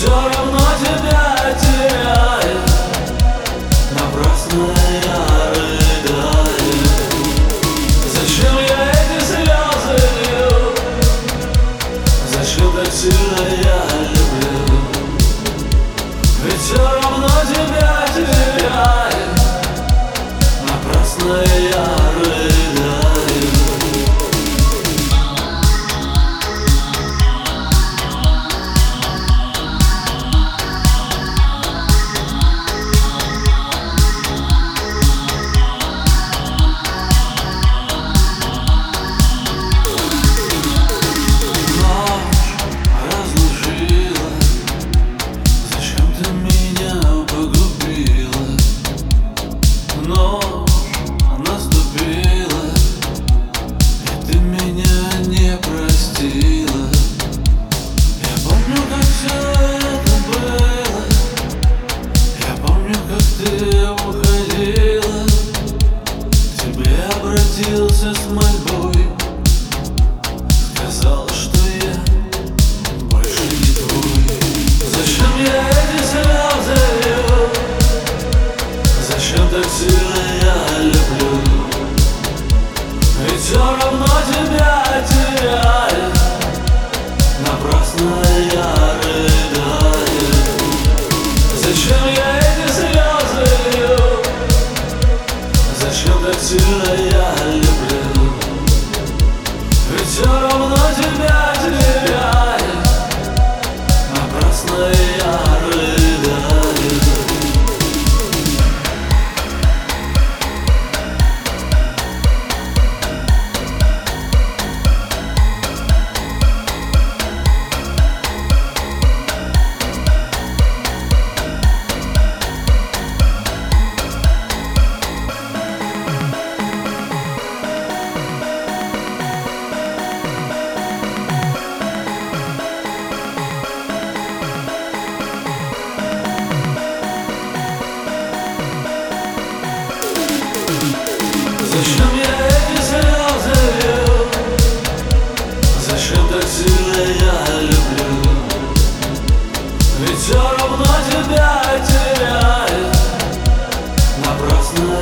все равно тебя теряю. Напрасно я рыдаю. Зачем я эти слезы лью? Зачем так сильно я люблю? Ведь все равно тебя теряю. Напрасно я рыдаю. Обратился с мольбой, сказал, что я больше не твой. Зачем я эти слезы лью? Зачем так сильно я люблю? Ведь все равно тебя теряю. Напрасно я рыдаю. Зачем я эти слезы лью? Зачем так сильно я люблю? Ведь все равно тебя теряю. Напрасно я рыдаю. Зачем я эти слезы лью? Зачем так сильно я люблю? Ведь все равно тебя теряю. Напрасно